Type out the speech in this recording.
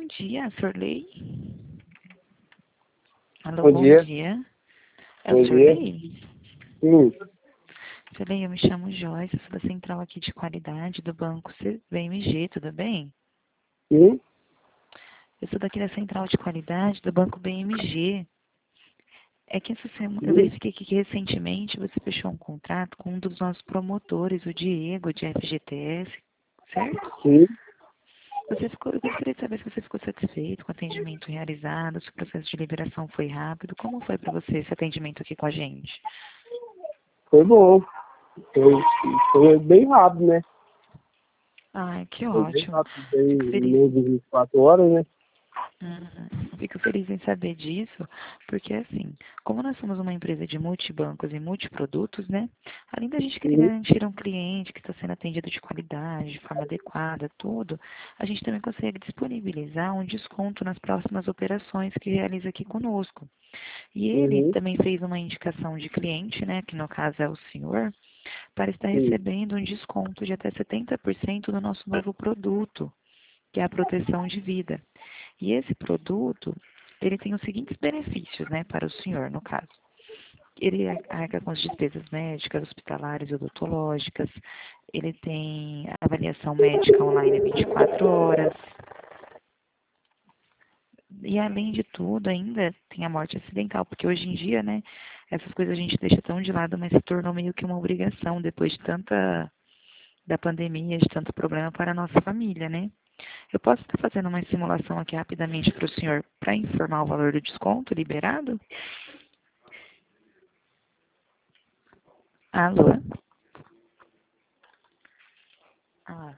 dia, Sorley. Alô, Bom bom dia. dia. É Bom o dia. Sorley? Sim. Sorley, eu me chamo Joyce, eu sou da central aqui de qualidade do Banco BMG, tudo bem? Sim. Eu sou daqui da central de qualidade do Banco BMG. É que essa semana eu Sim. verifiquei que recentemente você fechou um contrato com um dos nossos promotores, o Diego, de FGTS, certo? Sim. Eu gostaria de saber se você ficou satisfeito com o atendimento realizado, se o processo de liberação foi rápido. Como foi para você esse atendimento aqui com a gente? Foi bom. Foi bem rápido, né? Ai, que Foi bem ótimo. rápido. Bem, Fico em feliz. menos de 24 horas, né? Fico feliz em saber disso, porque assim, como nós somos uma empresa de multibancos e multiprodutos, né? Além da gente querer Sim. garantir a um cliente que está sendo atendido de qualidade, de forma adequada, tudo, a gente também consegue disponibilizar um desconto nas próximas operações que realiza aqui conosco. E ele Uhum. também fez uma indicação de cliente, né? Que no caso é o senhor, para estar Sim. recebendo um desconto de até 70% no nosso novo produto, que é a proteção de vida. E esse produto, ele tem os seguintes benefícios, né, para o senhor, no caso. Ele arca com as despesas médicas, hospitalares e odontológicas, ele tem avaliação médica online 24 horas, e além de tudo, ainda tem a morte acidental, porque hoje em dia, né, essas coisas a gente deixa tão de lado, mas se tornou meio que uma obrigação depois de da pandemia, de tanto problema para a nossa família, né? Eu posso estar fazendo uma simulação aqui rapidamente para o senhor para informar o valor do desconto liberado? Alô?